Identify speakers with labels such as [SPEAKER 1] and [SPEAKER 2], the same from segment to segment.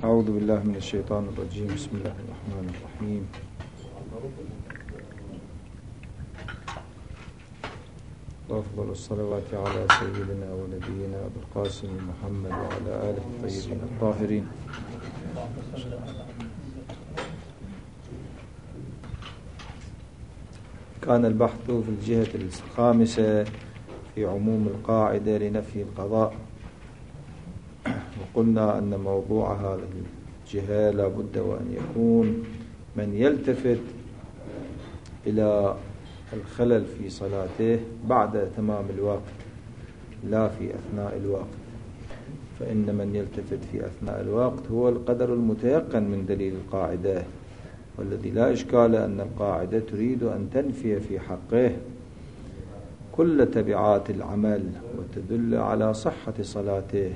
[SPEAKER 1] أعوذ بالله من الشيطان الرجيم. بسم الله الرحمن الرحيم. وأفضل الصلوات على سيدنا ونبينا أبي القاسم محمد وعلى آله الطيبين الطاهرين. كان البحث في الجهة الخامسة في عموم القاعدة لنفي القضاء، وقلنا أن موضوع هذه الجهة لا بد وأن يكون من يلتفت إلى الخلل في صلاته بعد تمام الوقت لا في أثناء الوقت، فإن من يلتفت في أثناء الوقت هو القدر المتيقن من دليل القاعدة، والذي لا إشكال أن القاعدة تريد أن تنفي في حقه كل تبعات العمل وتدل على صحة صلاته،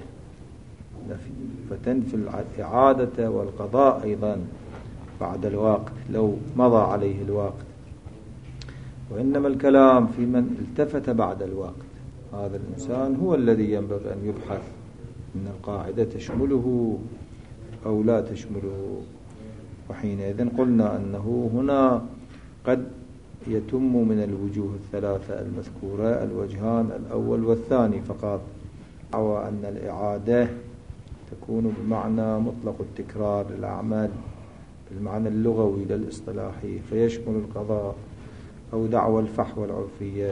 [SPEAKER 1] فتنفي الإعادة والقضاء أيضا بعد الوقت لو مضى عليه الوقت. وإنما الكلام في من التفت بعد الوقت، هذا الإنسان هو الذي ينبغي أن يبحث إن القاعدة تشمله أو لا تشمله. وحينئذ قلنا أنه هنا قد يتم من الوجوه الثلاثة المذكورة الوجهان الأول والثاني فقط، أو أن الإعادة تكون بمعنى مطلق التكرار للأعمال بالمعنى اللغوي للإصطلاحي فيشمل القضاء، أو دعوى الفحوى العرفية.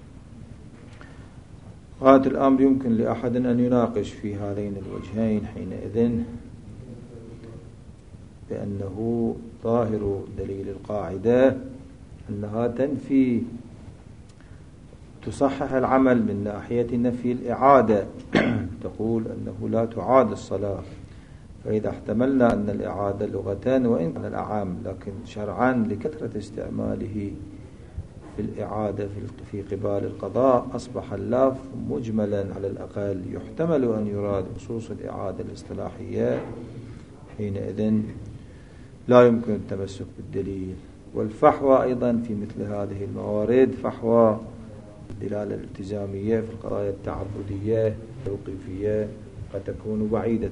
[SPEAKER 1] غاية الأمر يمكن لأحد أن يناقش في هذين الوجهين حينئذ بأنه ظاهر دليل القاعدة أنها تنفي تصحح العمل من ناحية نفي الإعادة تقول أنه لا تعاد الصلاة، فإذا احتملنا أن الإعادة لغتان وإن كان الأعام لكن شرعا لكثرة استعماله في الإعادة في قبال القضاء أصبح اللفظ مجملا على الأقل يحتمل أن يراد خصوص الإعادة الاصطلاحية، حينئذ لا يمكن التمسك بالدليل. والفحوى أيضا في مثل هذه الموارد فحوى الدلالة الالتزامية في القضايا التعبدية التوقيفية قد تكون بعيدة،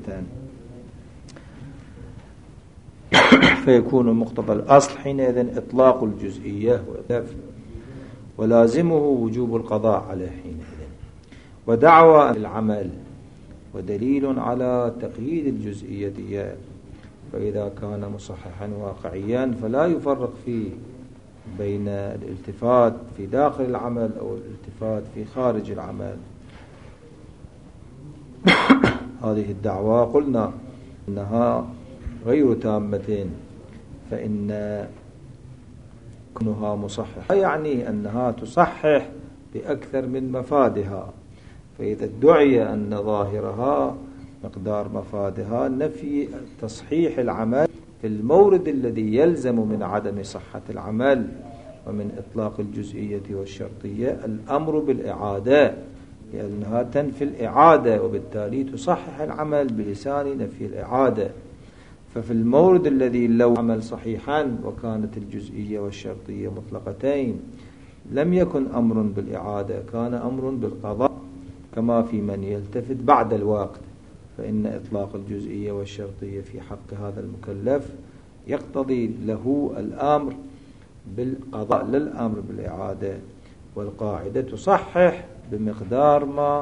[SPEAKER 1] فيكون مقتضى الأصل حينئذ إطلاق الجزئية ولازمه وجوب القضاء عليه حينئذ. ودعوى العمل ودليل على تقييد الجزئية، فإذا كان مصححا واقعيا فلا يفرق فيه بين الالتفات في داخل العمل أو الالتفات في خارج العمل. هذه الدعوة قلنا أنها غير تامة، فإن كونها مصححة يعني أنها تصحح بأكثر من مفادها، فإذا ادعي أن ظاهرها مقدار مفادها نفي تصحيح العمل في المورد الذي يلزم من عدم صحة العمل ومن إطلاق الجزئية والشرطية الأمر بالإعادة، لأنها تنفي الإعادة وبالتالي تصحح العمل بلسان نفي الإعادة. ففي المورد الذي لو عمل صحيحا وكانت الجزئية والشرطية مطلقتين لم يكن أمر بالإعادة، كان أمر بالقضاء، كما في من يلتفت بعد الوقت، فإن إطلاق الجزئية والشرطية في حق هذا المكلف يقتضي له الأمر بالقضاء للأمر بالإعادة، والقاعدة تصحح بمقدار ما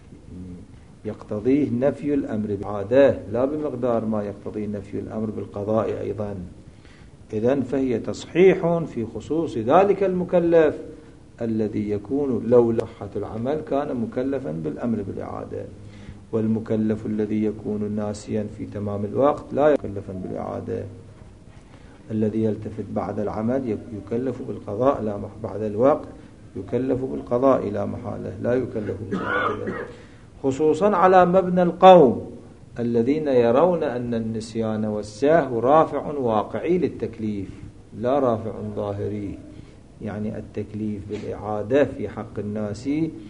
[SPEAKER 1] يقتضيه نفي الأمر بالإعادة لا بمقدار ما يقتضيه نفي الأمر بالقضاء أيضا. إذن فهي تصحيح في خصوص ذلك المكلف الذي يكون لو صحة العمل كان مكلفا بالأمر بالإعادة، والمكلف الذي يكون ناسيا في تمام الوقت لا يكلفا بالإعادة. الذي يلتفت بعد العمل يكلف بالقضاء لا بعد الوقت يكلف بالقضاء لا محالة، لا يكلف بالإعادة، خصوصا على مبنى القوم الذين يرون أن النسيان والسهو رافع واقعي للتكليف لا رافع ظاهري، يعني التكليف بالإعادة في حق الناس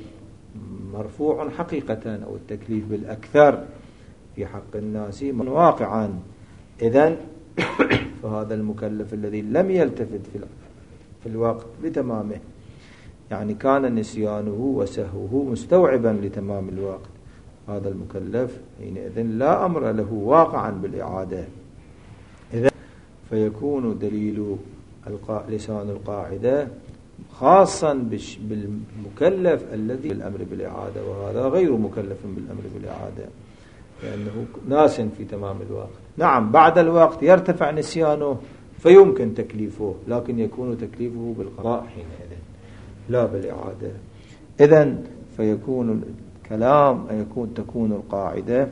[SPEAKER 1] مرفوع حقيقة، أو التكليف بالأكثر في حق الناس واقعا. إذن فهذا المكلف الذي لم يلتفت في الوقت بتمامه، يعني كان نسيانه وسهوه مستوعبا لتمام الوقت، هذا المكلف حينئذ لا أمر له واقعا بالإعادة. إذن فيكون دليل لسان القاعدة خاصا بالمكلف الذي بالأمر بالإعادة، وهذا غير مكلف بالأمر بالإعادة لأنه ناس في تمام الوقت. نعم بعد الوقت يرتفع نسيانه فيمكن تكليفه، لكن يكون تكليفه بالقضاء حينئذ لا بالإعادة. إذن فيكون الكلام تكون القاعدة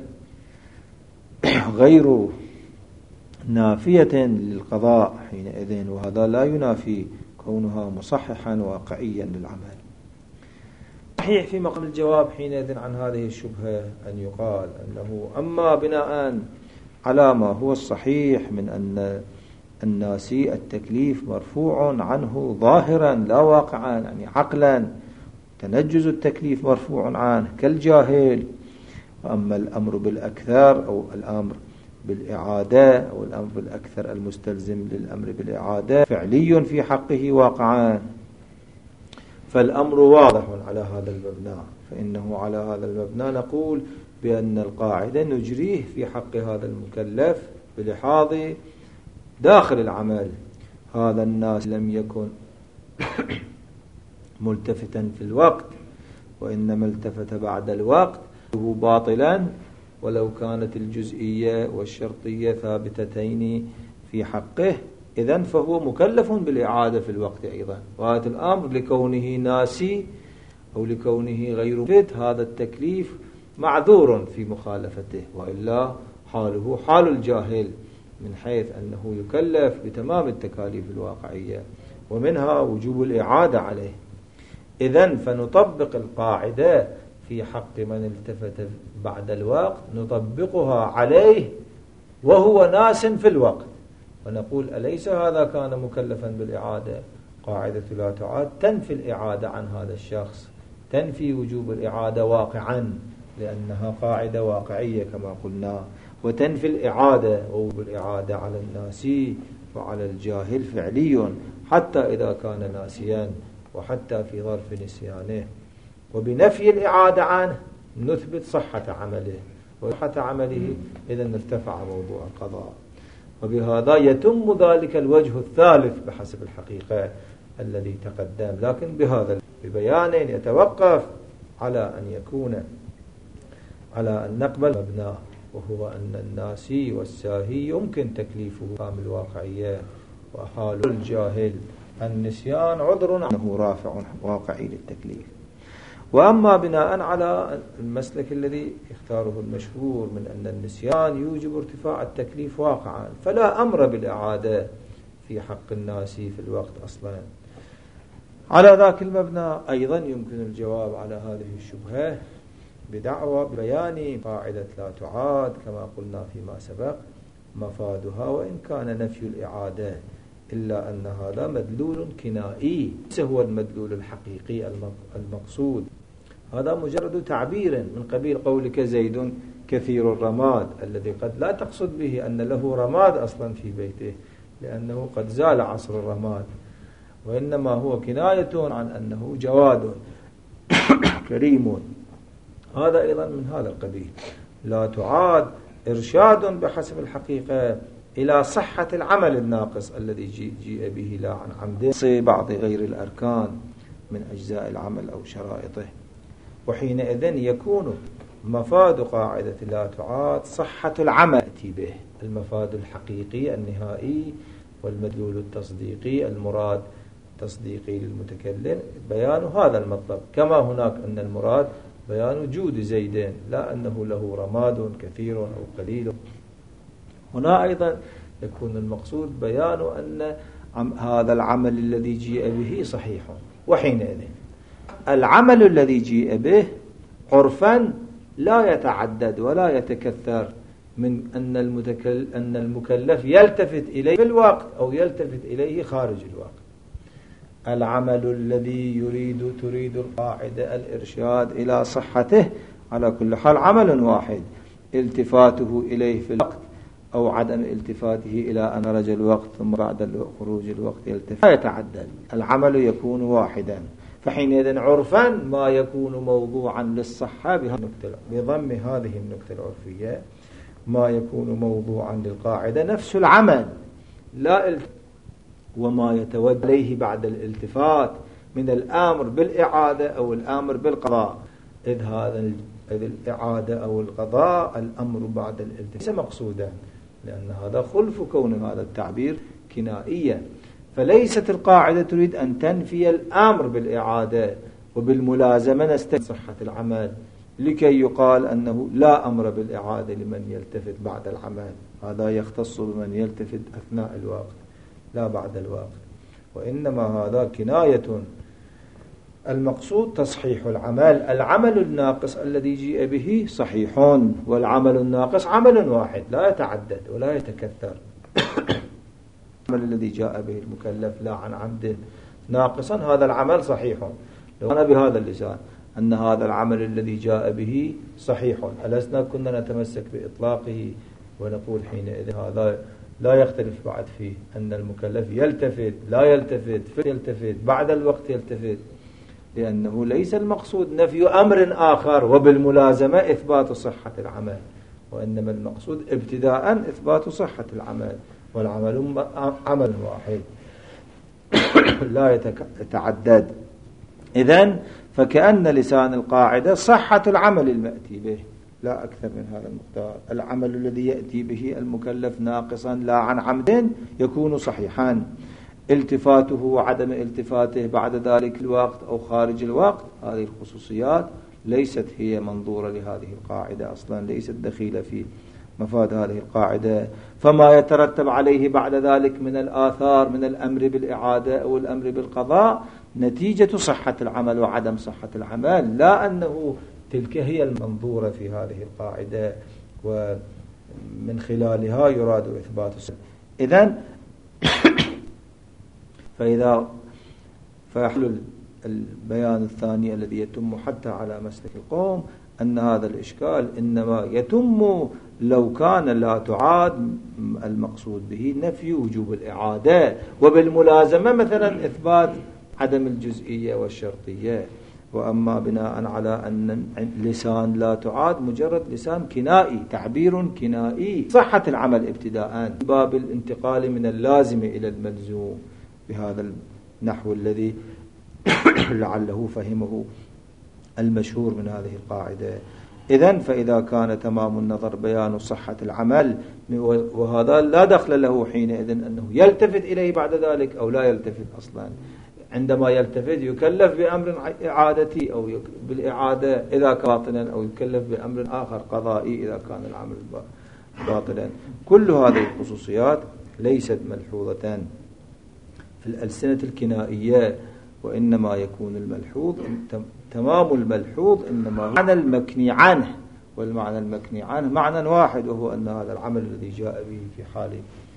[SPEAKER 1] غير نافية للقضاء حينئذ، وهذا لا ينافي كونها مصححا واقعيا للعمل. صحيح في مقام الجواب حينئذ عن هذه الشبهة أن يقال أنه أما بناء على ما هو الصحيح من أن الناسي التكليف مرفوع عنه ظاهرا لا واقعا، يعني عقلا تنجز التكليف مرفوع عنه كالجاهل. أما الأمر بالأكثر أو الأمر بالإعادة أو الأمر بالأكثر المستلزم للأمر بالإعادة فعلي في حقه واقعا، فالأمر واضح على هذا المبنى. فإنه على هذا المبنى نقول بأن القاعدة نجريه في حق هذا المكلف بلحاظ داخل العمل. هذا الناس لم يكن ملتفتا في الوقت، وإنما التفت بعد الوقت، هو باطلا ولو كانت الجزئية والشرطية ثابتتين في حقه. إذن فهو مكلف بالإعادة في الوقت أيضا. وهذا الأمر لكونه ناسي أو لكونه غير مفت، هذا التكليف معذور في مخالفته، وإلا حاله حال الجاهل من حيث أنه يكلف بتمام التكاليف الواقعية ومنها وجوب الإعادة عليه. إذن فنطبق القاعدة في حق من التفت بعد الوقت، نطبقها عليه وهو ناس في الوقت، ونقول أليس هذا كان مكلفا بالإعادة؟ قاعدة لا تعاد تنفي الإعادة عن هذا الشخص، تنفي وجوب الإعادة واقعا لأنها قاعدة واقعية كما قلنا، وتنفي الإعادة ووجوب الإعادة على الناسي وعلى الجاهل فعلي حتى إذا كان ناسيا وحتى في ظرف نسيانه. وبنفي الإعادة عنه نثبت صحة عمله، وصحة عمله إذن ارتفع موضوع القضاء. وبهذا يتم ذلك الوجه الثالث بحسب الحقيقة الذي تقدم، لكن بهذا ببيان يتوقف على أن يكون على أن نقبل مبناه، وهو أن الناسي والساهي يمكن تكليفه كامل الواقعية، وحال الجاهل النسيان عذر أنه رافع واقعي للتكليف. وأما بناء على المسلك الذي اختاره المشهور من أن النسيان يوجب ارتفاع التكليف واقعا، فلا أمر بالإعادة في حق الناس في الوقت أصلا. على ذاك المبنى أيضا يمكن الجواب على هذه الشبهة بدعوى بيان قاعدة لا تعاد كما قلنا فيما سبق مفادها، وإن كان نفي الإعادة إلا أن هذا مدلول كنائي ليس هو المدلول الحقيقي المقصود. هذا مجرد تعبير من قبيل قولك زيد كثير الرماد، الذي قد لا تقصد به أن له رماد أصلا في بيته لأنه قد زال عصر الرماد، وإنما هو كناية عن أنه جواد كريم. هذا أيضا من هذا القبيل. لا تعاد إرشاد بحسب الحقيقة إلى صحة العمل الناقص الذي جيء به لا عن عمده بعض غير الأركان من أجزاء العمل أو شرائطه. وحينئذ يكون مفاد قاعدة لا تعاد صحة العمل به، المفاد الحقيقي النهائي والمدلول التصديقي المراد تصديقي للمتكلم بيان هذا المطلب، كما هناك أن المراد بيان جود زيدين لا أنه له رماد كثير أو قليل. هنا أيضا يكون المقصود بيان أن هذا العمل الذي جيء به صحيح. وحينئذ العمل الذي جيء به عرفا لا يتعدد ولا يتكثر من أن المكلف يلتفت إليه في الوقت أو يلتفت إليه خارج الوقت. العمل الذي تريد القاعدة الإرشاد إلى صحته على كل حال عمل واحد، التفاته إليه في الوقت أو عدم التفاته إلى أن خرج الوقت ثم بعد خروج الوقت يلتفت لا يتعدد، العمل يكون واحدا. فحينئذ عرفا ما يكون موضوعا للصحة بضم هذه النكتة العرفية ما يكون موضوعا للقاعدة نفس العمل لا وما يتوجه إليه بعد الالتفات من الآمر بالإعادة أو الآمر بالقضاء، إذ الإعادة أو القضاء الأمر بعد الالتفات ليس مقصودا، لأن هذا خلف كون هذا التعبير كنائيا. فليست القاعدة تريد أن تنفي الأمر بالإعادة وبالملازمة نستثني صحة العمل لكي يقال أنه لا أمر بالإعادة لمن يلتفت بعد العمل، هذا يختص بمن يلتفت أثناء الوقت لا بعد الوقت، وإنما هذا كناية. المقصود تصحيح العمل الناقص الذي جيء به صحيح، والعمل الناقص عمل واحد لا يتعدد ولا يتكثر. العمل الذي جاء به المكلف لا عن عمد ناقصا هذا العمل صحيح. لو أنا بهذا اللسان أن هذا العمل الذي جاء به صحيح، ألسنا كنا نتمسك بإطلاقه ونقول حينئذ هذا لا يختلف بعد فيه أن المكلف يلتفت لا يلتفت بعد الوقت يلتفت، لأنه ليس المقصود نفي أمر آخر وبالملازمة إثبات صحة العمل، وإنما المقصود ابتداء إثبات صحة العمل، والعمل عمل واحد لا يتعدد. إذن فكأن لسان القاعدة صحة العمل المأتي به لا أكثر من هذا المقدار. العمل الذي يأتي به المكلف ناقصا لا عن عمد يكون صحيحا، التفاته وعدم التفاته بعد ذلك الوقت أو خارج الوقت هذه الخصوصيات ليست هي منظورة لهذه القاعدة أصلا، ليست دخيلة في مفاد هذه القاعدة. فما يترتب عليه بعد ذلك من الآثار من الأمر بالإعادة أو الأمر بالقضاء نتيجة صحة العمل وعدم صحة العمل، لا أنه تلك هي المنظورة في هذه القاعدة ومن خلالها يراد إثبات الصحة. إذن فيحل البيان الثاني الذي يتم حتى على مسلك القوم أن هذا الإشكال إنما يتم لو كان لا تعاد المقصود به نفي وجوب الإعادة وبالملازمة مثلا إثبات عدم الجزئية والشرطية. وأما بناء على أن لسان لا تعاد مجرد لسان كنائي تعبير كنائي صحة العمل ابتداء باب الانتقال من اللازم إلى الملزوم بهذا النحو الذي لعله فهمه المشهور من هذه القاعدة. إذن فإذا كان تمام النظر بيان صحة العمل وهذا لا دخل له حينئذ أنه يلتفت إليه بعد ذلك أو لا يلتفت أصلا. عندما يلتفت يكلف بأمر إعادتي أو بالإعادة إذا كان باطلا أو يكلف بأمر آخر قضائي إذا كان العمل باطلا. كل هذه الخصوصيات ليست ملحوظة في الألسنة الكنائية، وإنما يكون الملحوظ تمام الملحوظ إنما معنى المكني عنه، والمعنى المكني عنه معنى واحد وهو أن هذا العمل الذي جاء به في حال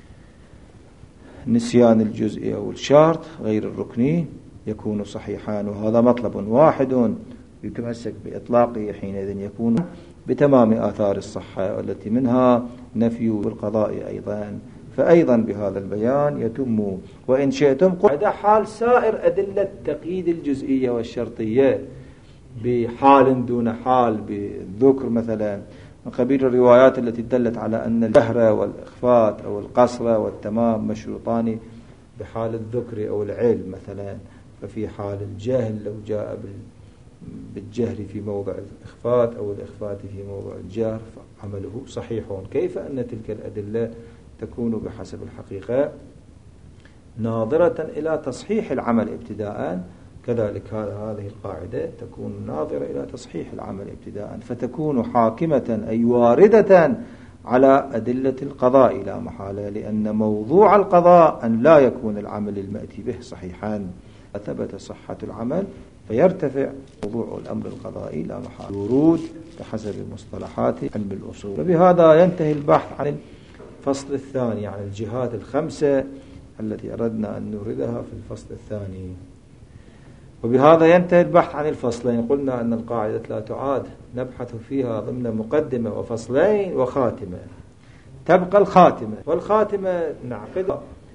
[SPEAKER 1] نسيان الجزء أو الشرط غير الركني يكون صحيحا، وهذا مطلب واحد يتمسك بإطلاقه حينئذ يكون بتمام آثار الصحة التي منها نفي بالقضاء أيضا. فأيضا بهذا البيان يتم وإن شئتم قد حال سائر أدلة تقييد الجزئية والشرطية بحال دون حال بالذكر مثلا من قبيل الروايات التي دلت على أن الجهر والإخفاء أو القصر والتمام مشروطان بحال الذكر أو العلم مثلا. ففي حال الجهل لو جاء بالجهر في موضع الإخفاء أو الإخفاء في موضع الجهر فعمله صحيح. كيف أن تلك الأدلة تكون بحسب الحقيقة ناظرة إلى تصحيح العمل ابتداء، كذلك هذه القاعدة تكون ناظرة إلى تصحيح العمل ابتداء، فتكون حاكمة أي واردة على أدلة القضاء لا محالة، لأن موضوع القضاء أن لا يكون العمل المأتي به صحيحا. ثبت صحة العمل فيرتفع موضوع الأمر القضائي لا محالة ورود بحسب مصطلحات علم الأصول. وبهذا ينتهي البحث عن الفصل الثاني عن الجهات الخمسة التي أردنا أن نوردها في الفصل الثاني. وبهذا ينتهي البحث عن الفصلين. قلنا أن القاعدة لا تعاد نبحث فيها ضمن مقدمة وفصلين وخاتمة. تبقى الخاتمة، والخاتمة نعقد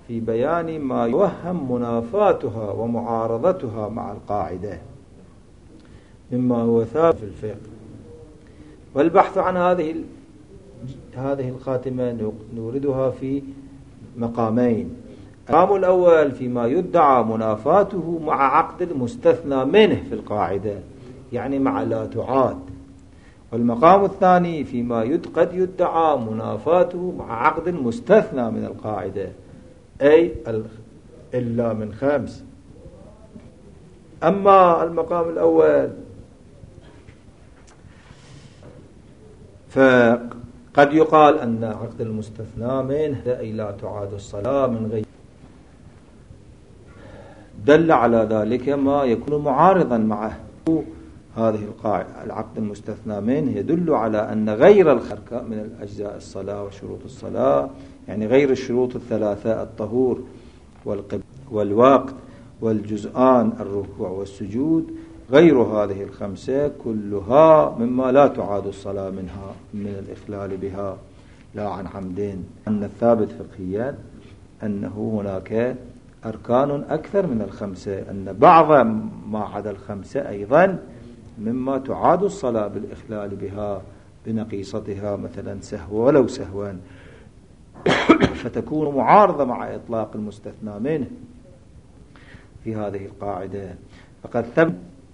[SPEAKER 1] في بيان ما يوهم منافاتها ومعارضتها مع القاعدة مما هو ثابت في الفقه. والبحث عن هذه الخاتمة نوردها في مقامين. المقام الأول فيما يدعى منافاته مع عقد المستثنى منه في القاعدة، يعني مع لا تعاد. والمقام الثاني فيما قد يدعى منافاته مع عقد المستثنى من القاعدة، أي إلا من 5. أما المقام الأول فقد يقال أن عقد المستثنى منه أي لا تعاد الصلاة من غير، دل على ذلك ما يكون معارضا معه. هذه القاعدة العقد المستثنى منه يدل على أن غير الخركة من الأجزاء الصلاة وشروط الصلاة، يعني غير الشروط الثلاثة الطهور والوقت والجزآن الركوع والسجود، غير هذه ال5 كلها مما لا تعاد الصلاة منها من الإخلال بها لا عن عمدين. أن الثابت فقهيا أنه هناك أركان أكثر من ال5، أن بعض ما عدا ال5 أيضا مما تعاد الصلاة بالإخلال بها بنقيصتها مثلا سهوا ولو سهوا، فتكون معارضة مع إطلاق المستثنى منه في هذه القاعدة. فقد ثبت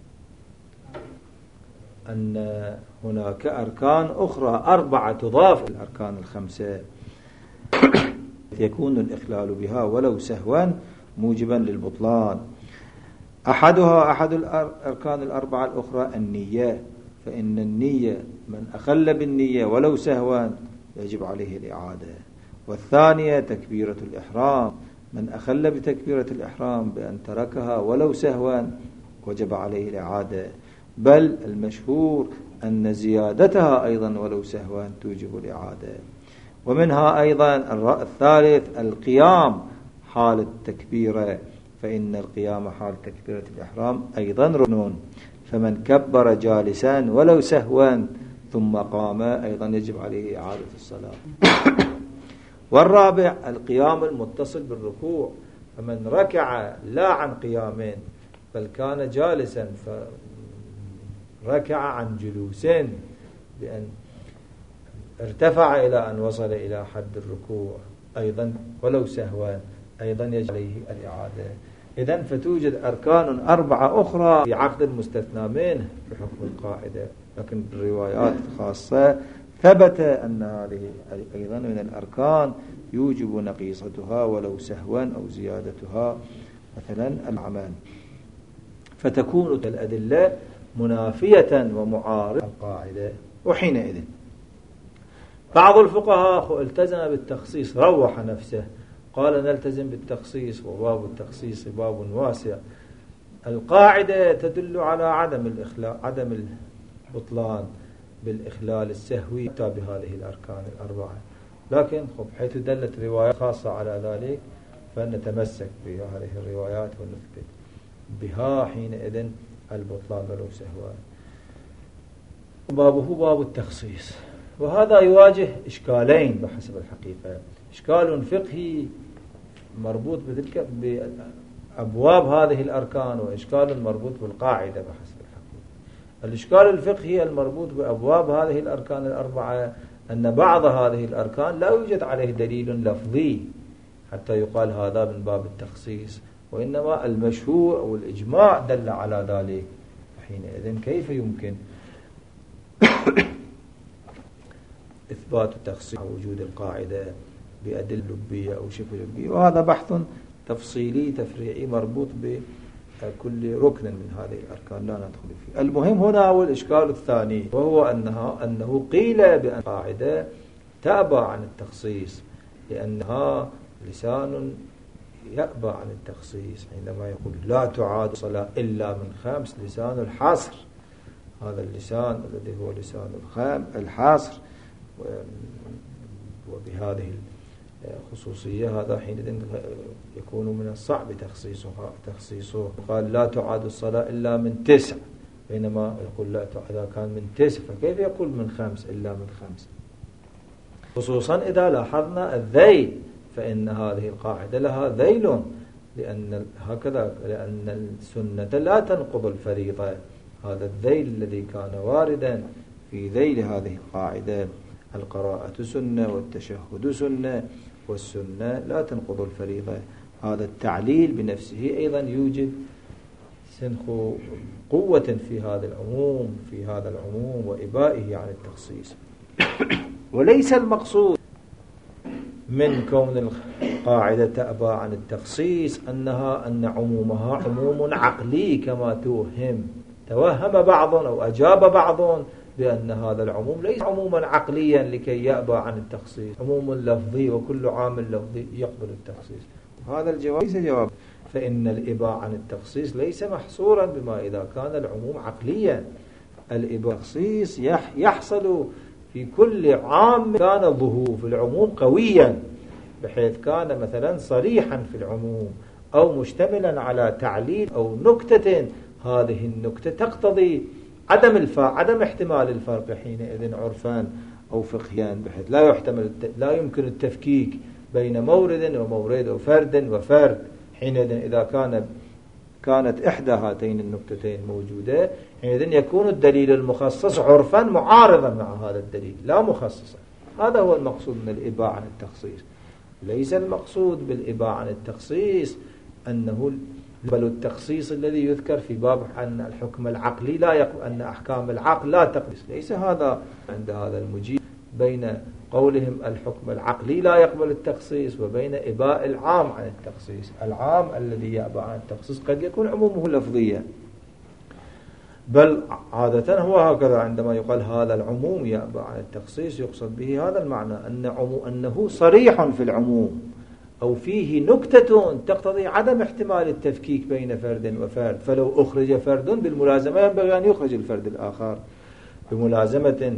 [SPEAKER 1] أن هناك أركان أخرى 4 تضاف الأركان ال5 يكون الإخلال بها ولو سهوا موجبا للبطلان. أحد الأركان ال4 الأخرى النية، فإن النية من أخل بالنية ولو سهوا يجب عليه الإعادة. والثانية تكبيرة الإحرام، من أخل بتكبيرة الإحرام بأن تركها ولو سهوا وجب عليه الإعادة، بل المشهور أن زيادتها أيضا ولو سهوا توجب الإعادة. ومنها أيضا الثالث القيام حال التكبيرة، فإن القيام حال تكبيرة الإحرام أيضا ركن، فمن كبر جالسا ولو سهوا ثم قام أيضا يجب عليه إعادة الصلاة. والرابع القيام المتصل بالركوع، فمن ركع لا عن قيام بل كان جالسا فركع عن جلوس بأن ارتفع إلى أن وصل إلى حد الركوع أيضا ولو سهوا أيضا يجب عليه الإعادة. إذن فتوجد أركان 4 أخرى في عقد المستثنى منه بحكم القاعدة، لكن بالروايات الخاصة ثبت أن هذه أيضا من الأركان يوجب نقيصتها ولو سهوا أو زيادتها مثلا العمل، فتكون الأدلة منافية ومعارضة القاعدة. وحينئذ بعض الفقهاء التزم بالتخصيص، روح نفسه قال نلتزم بالتخصيص، وباب التخصيص باب واسع. القاعدة تدل على عدم البطلان بالإخلال السهوي بهذه الأركان 4، لكن حيث دلت رواية خاصة على ذلك فنتمسك بهذه الروايات ونثبت بها حينئذ البطلان ولو سهوا. بابه باب التخصيص، وهذا يواجه إشكالين بحسب الحقيقة، إشكال فقهي مربوط بتلك بأبواب هذه الأركان، وإشكال مربوط بالقاعدة بحسب الحقيقة. الإشكال الفقهي المربوط بأبواب هذه الأركان 4 أن بعض هذه الأركان لا يوجد عليه دليل لفظي حتى يقال هذا من باب التخصيص، وإنما المشهور أو الإجماع دل على ذلك. حينئذ كيف يمكن إثبات التخصيص وجود القاعدة بأدلة لبية أو شبه لبية؟ وهذا بحث تفصيلي تفريعي مربوط بكل ركن من هذه الأركان لا ندخل فيه. المهم هنا هو الإشكال الثاني، وهو أنه قيل بأن القاعدة تأبى عن التخصيص لأنها لسان يأبى عن التخصيص، عندما يقول لا تعاد الصلاة إلا من 5 لسان الحصر، هذا اللسان الذي هو لسان الحصر وبهذه الخصوصية، هذا حينئذ يكون من الصعب تخصيصه. قال لا تعاد الصلاة إلا من 9، بينما يقول لا تعاد إذا كان من 9 فكيف يقول من 5 إلا من 5؟ خصوصا إذا لاحظنا الذيل فإن هذه القاعدة لها ذيل، لأن السنة لا تنقض الفريضة. هذا الذيل الذي كان واردا في ذيل هذه القاعدة: القراءة سنة والتشهد سنة والسنة لا تنقض الفريضة. هذا التعليل بنفسه أيضا يوجد سنخ قوة في هذا العموم وإبائه عن التخصيص. وليس المقصود من كون القاعدة تأبى عن التخصيص أن عمومها عموم عقلي كما توهم بعض أو أجاب بعض بأن هذا العموم ليس عموما عقليا لكي يأبى عن التخصيص، عموم لفظي وكل عامل لفظي يقبل التخصيص. هذا الجواب ليس جواب، فإن الإباء عن التخصيص ليس محصورا بما إذا كان العموم عقليا. الإباء التخصيص يحصل في كل عام كان ظهور في العموم قويا، بحيث كان مثلا صريحا في العموم أو مشتملا على تعليل أو نكتة، هذه النكتة تقتضي عدم احتمال الفرق حينئذ عرفان أو فقهيان، بحيث لا يمكن التفكيك بين مورد ومورد وفرد وفرد. حينئذ إذا كانت إحدى هاتين النكتتين موجودة، حينئذ يكون الدليل المخصص عرفا معارضا مع هذا الدليل لا مخصصا. هذا هو المقصود من الإباء عن التخصيص. ليس المقصود بالإباء عن التخصيص أنه بل التخصيص الذي يذكر في باب أن الحكم العقلي أن أحكام العقل لا تقص. ليس هذا عند هذا المجيب بين قولهم الحكم العقلي لا يقبل التخصيص وبين إباء العام عن التخصيص. العام الذي يأبى عن التخصيص قد يكون عمومه لفظيا، بل عادة هو هكذا عندما يقال هذا العموم يأبى عن التخصيص يقصد به هذا المعنى أنه صريح في العموم أو فيه نكتة تقتضي عدم احتمال التفكيك بين فرد وفرد، فلو أخرج فرد بالملازمة ينبغي أن يخرج الفرد الآخر بملازمة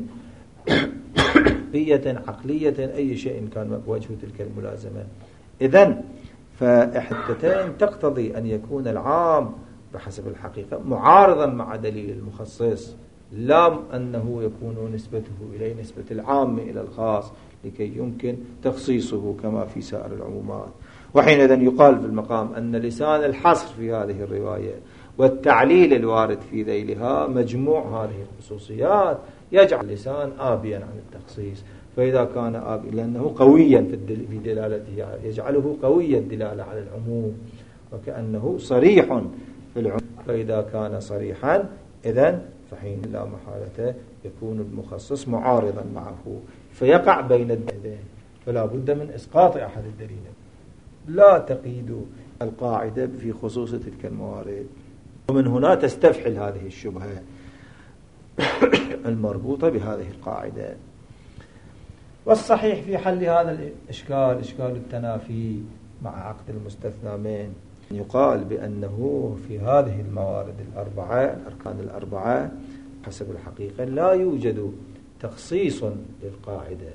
[SPEAKER 1] قية عقلية أي شيء كان وجه تلك الملازمة. إذن فإحدتين تقتضي أن يكون العام بحسب الحقيقة معارضا مع دليل المخصص، لا أنه يكون نسبته إليه نسبة العام إلى الخاص لكي يمكن تخصيصه كما في سائر العمومات. وحينئذ يقال في المقام أن لسان الحصر في هذه الرواية والتعليل الوارد في ذيلها مجموع هذه الخصوصيات يجعل اللسان آبيا عن التخصيص. فإذا كان آبيا لأنه قويا في دلالته يجعله قوي الدلالة على العموم وكأنه صريح في العموم. فإذا كان صريحا إذن فحين لا محالة يكون المخصص معارضا معه فيقع بين الدليلين، فلا بد من إسقاط أحد الدليلين. لا تقيد القاعدة في خصوص تلك الموارد، ومن هنا تستفحل هذه الشبهة المربوطة بهذه القاعدة. والصحيح في حل هذا الإشكال إشكال التنافي مع عقد المستثنى من يقال بأنه في هذه الموارد الأربعة الأركان الأربعة حسب الحقيقة لا يوجد تخصيص للقاعدة،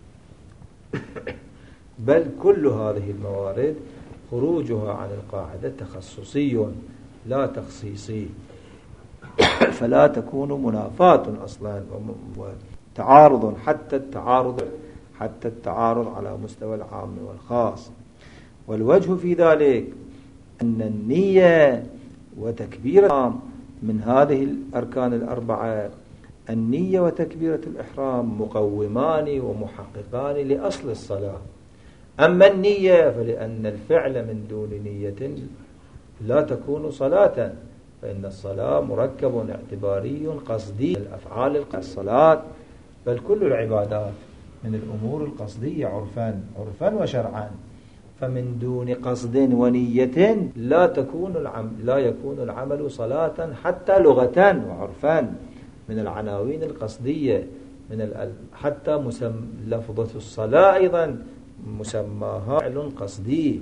[SPEAKER 1] بل كل هذه الموارد خروجها عن القاعدة تخصصي لا تخصيصي، فلا تكون منافاة أصلا وتعارض حتى التعارض على مستوى العام والخاص. والوجه في ذلك أن النية وتكبيرة من هذه الأركان الأربعة، النية وتكبيرة الإحرام مقومان ومحققان لأصل الصلاة. أما النية فلأن الفعل من دون نية لا تكون صلاة، فإن الصلاة مركب اعتباري قصدي الأفعال الصلاة، بل كل العبادات من الأمور القصدية عرفا وشرعا. فمن دون قصد ونية لا يكون العمل صلاة حتى لغة وعرفا، من العناوين القصدية حتى لفظة الصلاة أيضا مسماها فعل قصدي.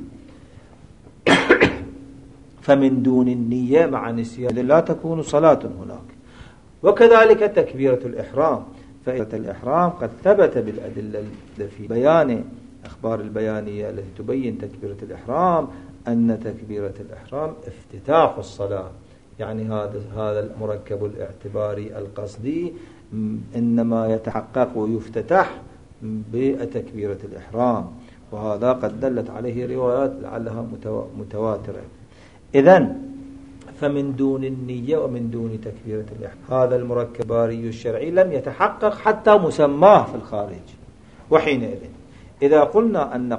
[SPEAKER 1] فمن دون النية مع نسيان لا تكون صلاة هناك. وكذلك تكبيرة الإحرام، فإذا الإحرام قد ثبت بالأدلة في بيان أخبار البيانية التي تبين تكبيرة الإحرام أن تكبيرة الإحرام افتتاح الصلاة، يعني هذا المركب الاعتباري القصدي إنما يتحقق ويفتتح بتكبيرة الإحرام. وهذا قد دلت عليه روايات لعلها متواترة. إذن فمن دون النية ومن دون تكبيرة الإحرام هذا المركب الباري الشرعي لم يتحقق حتى مسماه في الخارج. وحينئذ إذا قلنا أن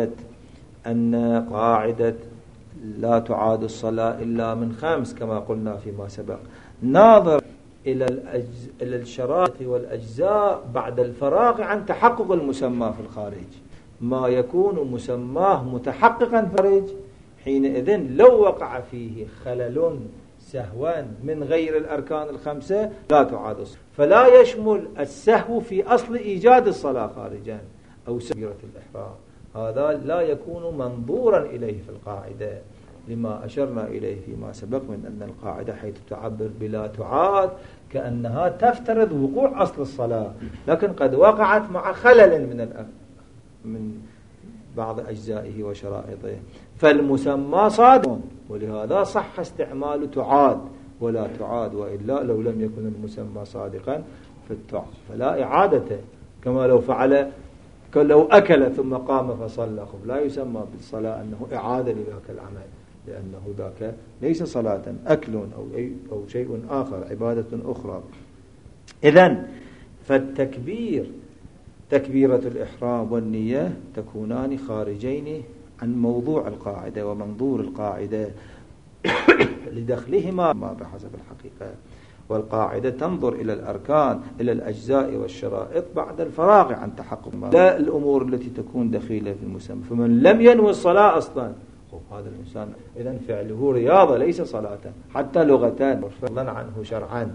[SPEAKER 1] قاعدة لا تعاد الصلاة إلا من 5 كما قلنا فيما سبق، ناظر إلى الشرائط والأجزاء بعد الفراغ عن تحقق المسمى في الخارج، ما يكون مسماه متحققا في الخارج حينئذ لو وقع فيه خلل سهوا من غير الأركان ال5 لا تعاد الصلاة. فلا يشمل السهو في أصل إيجاد الصلاة خارجا أو تكبيرة الإحرام، هذا لا يكون منظورا إليه في القاعدة، لما أشرنا إليه فيما سبق من أن القاعدة حيث تعبر بلا تعاد كأنها تفترض وقوع أصل الصلاة، لكن قد وقعت مع خلل من بعض أجزائه وشرائطه، فالمسمى صادق، ولهذا صح استعمال تعاد ولا تعاد، وإلا لو لم يكن المسمى صادقا فلا إعادته، كما لو أكل ثم قام فصلى لا يسمى بالصلاة أنه إعادة لذاك العمل، لأنه ذاك ليس صلاة، أكل أو شيء آخر، عبادة أخرى. إذن تكبيرة الإحرام والنية تكونان خارجين عن موضوع القاعدة ومنظور القاعدة لدخلهما ما بحسب الحقيقة، والقاعدة تنظر إلى الأركان إلى الأجزاء والشرائط بعد الفراغ عن تحقق لا الأمور التي تكون دخيلة في المسمى. فمن لم ينوي الصلاة أصلا هذا الإنسان إذن فعله رياضة ليس صلاة حتى لغتان فضلا عنه شرعا.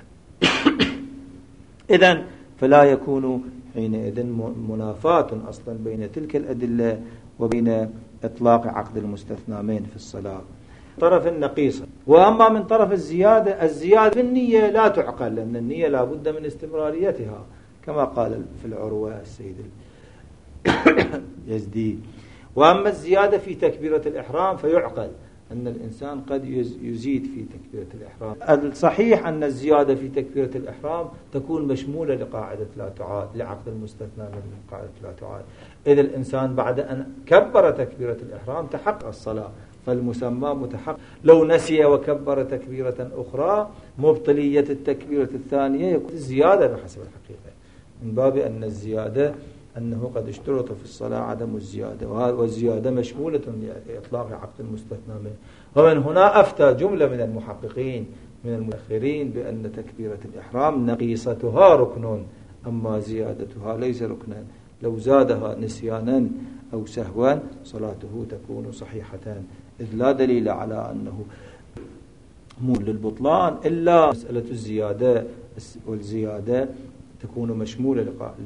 [SPEAKER 1] إذن فلا يكون حينئذ منافاة أصلا بين تلك الأدلة وبين إطلاق عقد المستثنى في الصلاة طرف النقيصة. وأما من طرف الزيادة في النية لا تعقل، لأن النية لا بد من استمراريتها كما قال في العروة السيد يزدي. وأما الزيادة في تكبيرة الإحرام فيعقل أن الإنسان قد يزيد في تكبيرة الإحرام. الصحيح أن الزيادة في تكبيرة الإحرام تكون مشمولة لقاعدة لا تعاد، لعقد المستثنى من قاعدة لا تعاد، إذا الإنسان بعد أن كبر تكبيرة الإحرام تحقق الصلاة، فالمسمى متحقق. لو نسي وكبر تكبيرة أخرى مبطلية التكبيرة الثانية يكون زيادة بحسب الحقيقة، من باب أن الزيادة أنه قد اشترط في الصلاة عدم الزيادة، والزيادة مشمولة لإطلاق عقد المستثنى منه. ومن هنا أفتى جملة من المحققين من المؤخرين بأن تكبيرة الإحرام نقيصتها ركن، أما زيادتها ليس ركنا، لو زادها نسيانا أو سهوا صلاته تكون صحيحة، إذ لا دليل على أنه مول للبطلان إلا مسألة الزيادة، والزيادة تكون مشمولة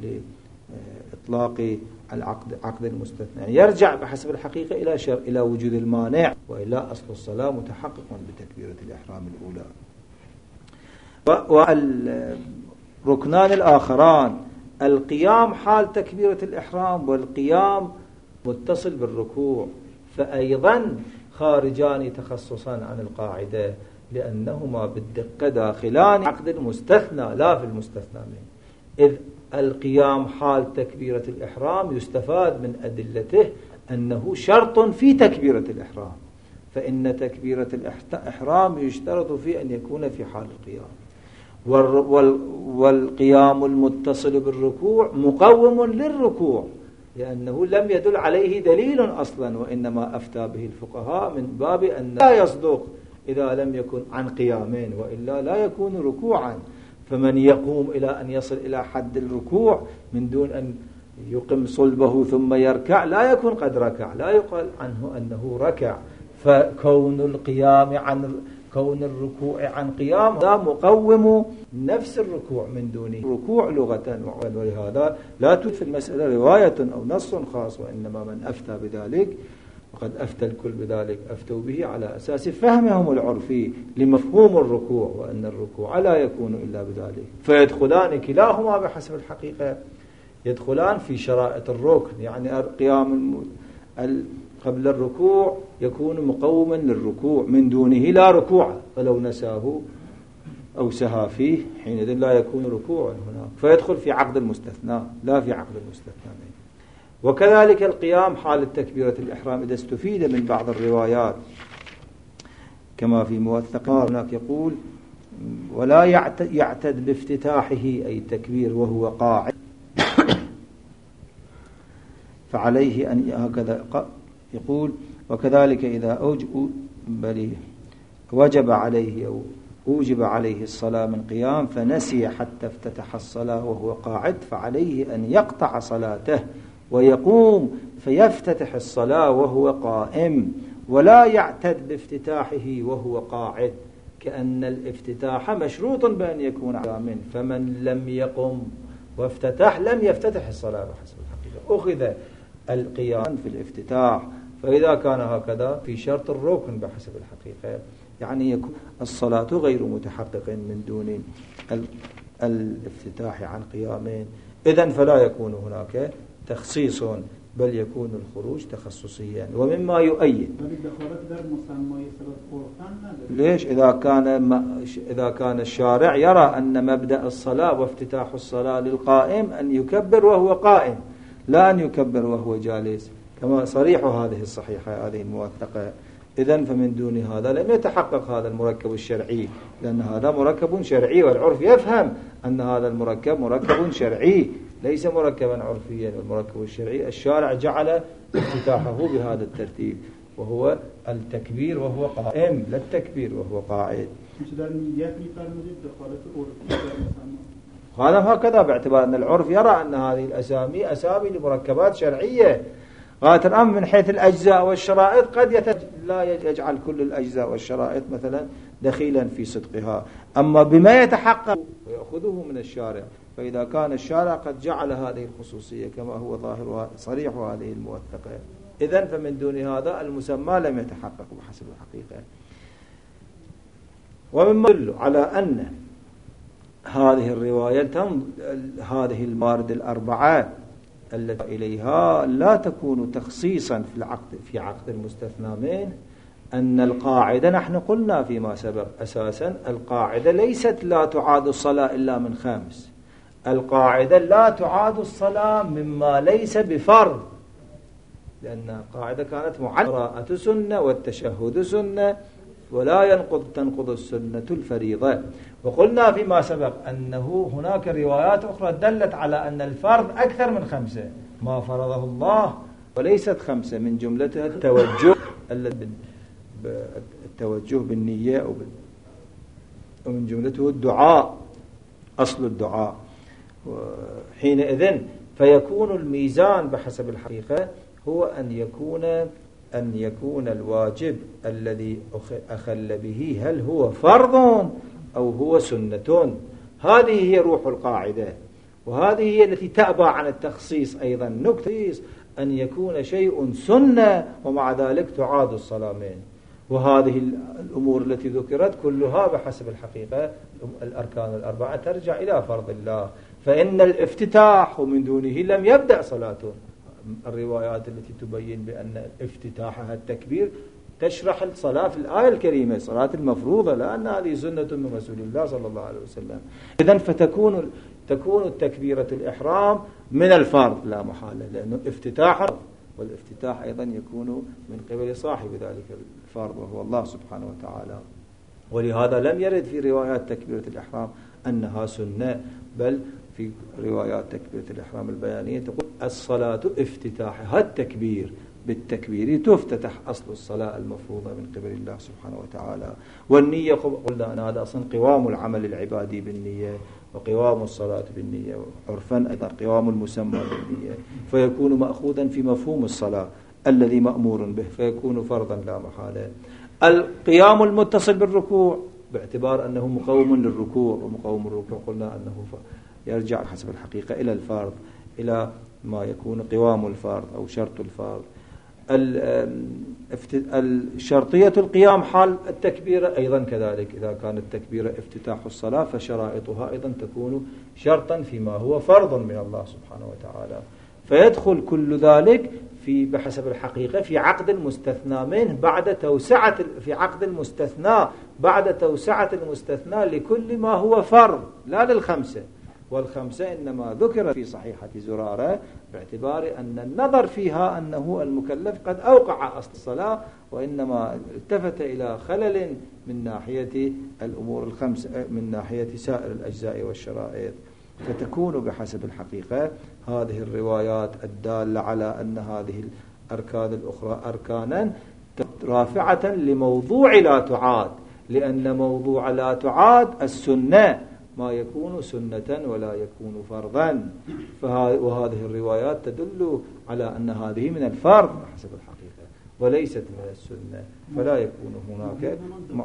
[SPEAKER 1] إطلاق عقد المستثنى، يعني يرجع بحسب الحقيقة إلى وجود المانع، وإلى أصل الصلاة متحقق بتكبيرة الإحرام الأولى. والركنان الآخران القيام حال تكبيرة الإحرام، والقيام متصل بالركوع، فأيضا خارجان تخصصا عن القاعدة، لأنهما بالدقة داخلان عقد المستثنى لا في المستثنى منه. إذ القيام حال تكبيرة الإحرام يستفاد من أدلته أنه شرط في تكبيرة الإحرام، فإن تكبيرة الإحرام يشترط في أن يكون في حال القيام، والقيام المتصل بالركوع مقوم للركوع، لأنه لم يدل عليه دليل أصلا، وإنما أفتى به الفقهاء من باب أن لا يصدق إذا لم يكن عن قيامين، وإلا لا يكون ركوعا. فمن يقوم إلى أن يصل إلى حد الركوع من دون أن يقم صلبه ثم يركع لا يكون قد ركع، لا يقال عنه أنه ركع. فكون القيام عن كون الركوع عن قيام هذا مقوم نفس الركوع من دونه ركوع لغة، ولهذا لا توجد في المسألة رواية أو نص خاص، وإنما من أفتى بذلك وقد أفتى الكل بذلك أفتوا به على أساس فهمهم العرفي لمفهوم الركوع، وأن الركوع لا يكون إلا بذلك. فيدخلان كلاهما بحسب الحقيقة، يدخلان في شرائط الركن، يعني قيام قبل الركوع يكون مقوما للركوع من دونه لا ركوع، فلو نساه أو سها فيه حينئذ لا يكون ركوعا هناك، فيدخل في عقد المستثنى لا في عقد المستثنى. وكذلك القيام حال تكبيرة الإحرام إذا استفيد من بعض الروايات كما في موثق هناك يقول ولا يعتد بافتتاحه أي تكبير وهو قاعد فعليه أن هكذا يقول وكذلك إذا وجب عليه أو أوجب عليه الصلاة من قيام فنسي حتى افتتح الصلاة وهو قاعد فعليه أن يقطع صلاته ويقوم فيفتتح الصلاة وهو قائم ولا يعتد بافتتاحه وهو قاعد كأن الافتتاح مشروط بأن يكون قائما فمن لم يقم وافتتح لم يفتتح الصلاة بحسب الحقيقة أخذ القيام في الافتتاح فإذا كان هكذا في شرط الركن بحسب الحقيقة يعني يكون الصلاة غير متحقق من دون الافتتاح عن قيامين إذن فلا يكون هناك تخصيص بل يكون الخروج تخصصيا ومما يؤيد ليش إذا كان الشارع يرى أن مبدأ الصلاة وافتتاح الصلاة للقائم أن يكبر وهو قائم لا أن يكبر وهو جالس كما صريح هذه الصحيحة هذه الموثقة إذن فمن دون هذا لم يتحقق هذا المركب الشرعي لأن هذا مركب شرعي والعرف يفهم أن هذا المركب مركب شرعي ليس مركبا عرفيا والمركب الشرعي الشارع جعل افتتاحه بهذا الترتيب وهو التكبير وهو قائم لا التكبير وهو قاعد هذا هكذا باعتبار أن العرف يرى أن هذه الأسامي أسامي لمركبات شرعية غاية الأمر من حيث الأجزاء والشرائط قد لا يجعل كل الأجزاء والشرائط مثلا دخيلا في صدقها أما بما يتحقق ويأخذه من الشارع فإذا كان الشارع قد جعل هذه الخصوصية كما هو ظاهر صريح هذه الموثقة إذن فمن دون هذا المسمى لم يتحقق بحسب الحقيقة ومما يدل على أن هذه الرواية هذه الموارد الأربعة التي إليها لا تكون تخصيصا في عقد المستثنى منه أن القاعدة نحن قلنا فيما سبق أساسا القاعدة ليست لا تعاد الصلاة إلا من 5 القاعدة لا تعاد الصلاة مما ليس بفرض لأن القاعدة كانت قراءة سنة والتشهد سنة ولا تنقض السنة الفريضة وقلنا فيما سبق أنه هناك روايات أخرى دلت على أن الفرض أكثر من 5 ما فرضه الله وليست 5 من جملتها التوجه بالنية ومن جملته الدعاء أصل الدعاء حينئذ فيكون الميزان بحسب الحقيقة هو أن يكون الواجب الذي أخل به هل هو فرض أو هو سنة هذه هي روح القاعدة وهذه هي التي تأبى عن التخصيص أيضا نكتة أن يكون شيء سنة ومع ذلك تعاد الصلاة منه وهذه الأمور التي ذكرت كلها بحسب الحقيقة الأركان الأربعة ترجع إلى فرض الله فإن الافتتاح ومن دونه لم يبدأ صلاته الروايات التي تبين بأن افتتاحها التكبير تشرح الصلاة في الآية الكريمة الصلاة المفروضة لأن هذه سنة من رسول الله صلى الله عليه وسلم إذن تكون التكبيرة الإحرام من الفرض لا محالة لأنه افتتاح والافتتاح أيضا يكون من قبل صاحب ذلك الفرض وهو الله سبحانه وتعالى ولهذا لم يرد في روايات تكبيرة الإحرام أنها سنة بل في روايات تكبيرة الإحرام البيانية تقول الصلاة افتتاحها التكبير بالتكبير تفتتح أصل الصلاة المفروضة من قبل الله سبحانه وتعالى والنية قلنا أن هذا أصلا قوام العمل العبادي بالنية وقوام الصلاة بالنية عرفا أيضا قوام المسمى بالنية فيكون مأخوذا في مفهوم الصلاة الذي مأمور به فيكون فرضا لا محالة القيام المتصل بالركوع باعتبار أنه مقوم للركوع ومقوم الركوع قلنا أنه يرجع حسب الحقيقة إلى الفرض إلى ما يكون قوام الفرض أو شرط الفرض الشرطية القيام حال التكبيرة أيضا كذلك إذا كانت التكبيرة افتتاح الصلاة فشرائطها أيضا تكون شرطا فيما هو فرض من الله سبحانه وتعالى فيدخل كل ذلك بحسب الحقيقة في عقد المستثنى منه بعد توسعة في عقد المستثنى بعد توسعة المستثنى لكل ما هو فرض لا لل5 والخمسة إنما ذكر في صحيحة زرارة باعتبار أن النظر فيها أنه المكلف قد أوقع أصل الصلاة، وإنما التفت إلى خلل من ناحية الأمور الخمسة من ناحية سائر الأجزاء والشرائط. فتكون بحسب الحقيقة هذه الروايات الدالة على أن هذه الأركان الأخرى أركانا رافعة لموضوع لا تعاد، لأن موضوع لا تعاد السنة ما يكون سنة ولا يكون فرضا، وهذه الروايات تدل على أن هذه من الفرض حسب الحقيقة وليست من السنة، فلا يكون هناك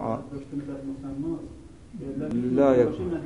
[SPEAKER 1] لا يكون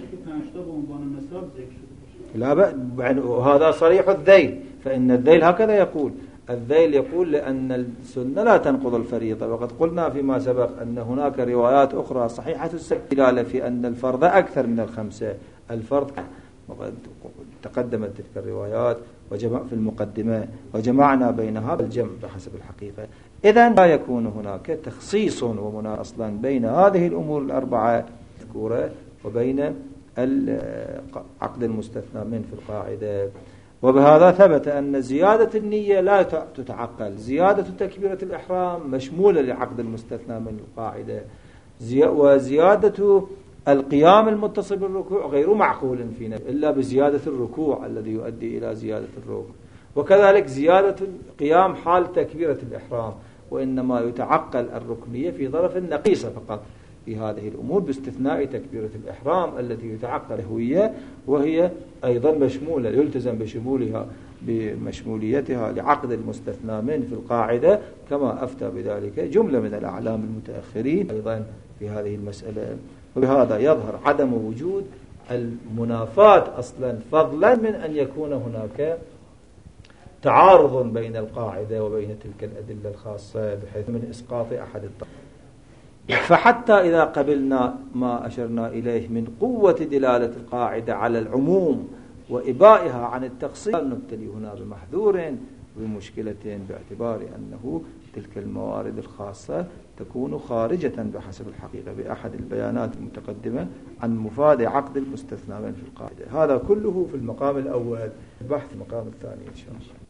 [SPEAKER 1] هذا صريح الذيل، فإن الذيل هكذا يقول. الذيل يقول لأن السنة لا تنقض الفريضة، وقد قلنا فيما سبق أن هناك روايات أخرى صحيحة الدلالة في أن الفرض أكثر من الخمسة. الفرض وقد تقدمت تلك الروايات وجمع في المقدمة وجمعنا بينها بالجمع بحسب الحقيقة. إذن لا يكون هناك تخصيص ومناسبة أصلا بين هذه الأمور الأربعة المذكورة وبين عقد المستثنى من في القاعدة. وبهذا ثبت أن زيادة النية لا تتعقل، زيادة تكبيرة الإحرام مشمولة لعقد المستثنى من القاعدة، وزيادة القيام المتصل بالركوع غير معقول فينا إلا بزيادة الركوع الذي يؤدي إلى زيادة الركوع، وكذلك زيادة القيام حال تكبيرة الإحرام، وإنما يتعقل الركنية في ظرف نقيصة فقط في هذه الأمور باستثناء تكبيرة الإحرام التي يتعقل هوية، وهي أيضا مشمولة يلتزم بمشموليتها لعقد المستثنى من في القاعدة، كما أفتى بذلك جملة من الأعلام المتأخرين أيضا في هذه المسألة. وبهذا يظهر عدم وجود المنافاة أصلا، فضلا من أن يكون هناك تعارض بين القاعدة وبين تلك الأدلة الخاصة بحيث من إسقاط أحد الطرفين. فحتى إذا قبلنا ما أشرنا إليه من قوة دلالة القاعدة على العموم وإبائها عن التخصيص، نبتلي هنا بمحذور بمشكلة باعتبار أنه تلك الموارد الخاصة تكون خارجة بحسب الحقيقة بأحد البيانات المتقدمة عن مفاد عقد المستثنى من في القاعدة. هذا كله في المقام الأول، بحث المقام الثاني إن شاء الله.